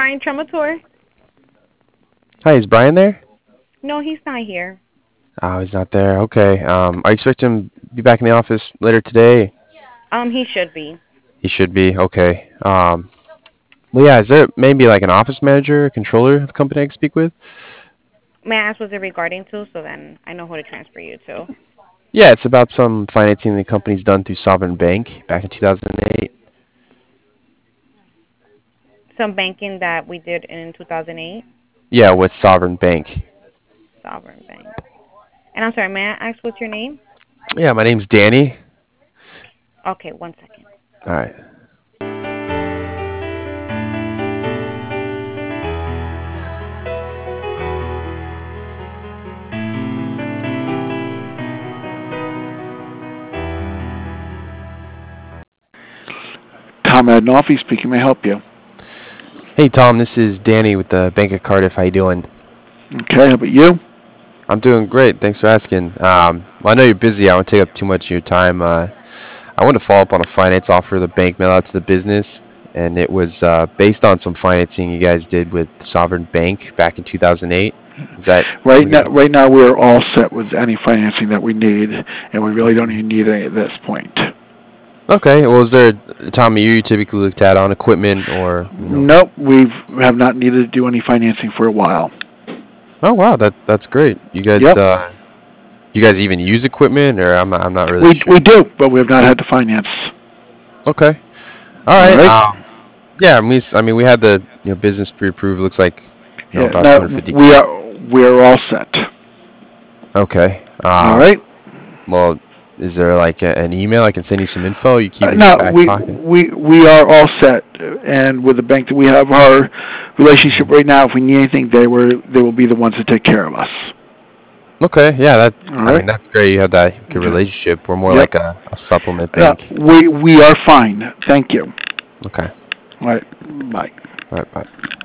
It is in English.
Brian Tremator. Hi, is Brian there? No, he's not here. Oh, he's not there. Okay. Are you expecting him to be back in the office later today? He should be. He should be. Okay. Well, yeah, is there maybe like an office manager, a controller of the company I can speak with? May I ask what's it regarding to, so then I know who to transfer you to. Yeah, it's about some financing the company's done through Sovereign Bank back in 2008. Some banking that we did in 2008, Yeah, with Sovereign Bank. Sovereign Bank. And I'm sorry, may I ask what's your name? Yeah, my name's Danny. Okay, 1 second. All right. Tom Adnolfi speaking. May I help you? Hey, Tom, this is Danny with the Bank of Cardiff. How you doing? Okay, how about you? I'm doing great. Thanks for asking. Well, I know you're busy. I won't take up too much of your time. I want to follow up on a finance offer the bank mailed out to the business, and it was based on some financing you guys did with Sovereign Bank back in 2008. Is that Right now we're all set with any financing that we need, and we really don't even need any at this point. Okay. Well, is there a time of year you typically looked at on equipment or? Nope, we have not needed to do any financing for a while. Oh wow, that's great. You guys, Yep. you guys even use equipment, or I'm not really sure. We do, but we have not had to finance. Okay. All All right. right. Yeah. I mean, we had the business pre-approved. Looks like Yeah. about Now 250K. we are all set. Okay. All right. Well, is there like an email I can send you some info? You keep it in No, your back pocket. we are all set, and with the bank that we have our relationship right now, if we need anything, they will be the ones to take care of us. Okay. Yeah. All I mean, right. that's great. You have that good Okay. relationship. We're more Yep. like a supplement Yeah, bank. we are fine. Thank you. Okay. All right. Bye. All right. Bye.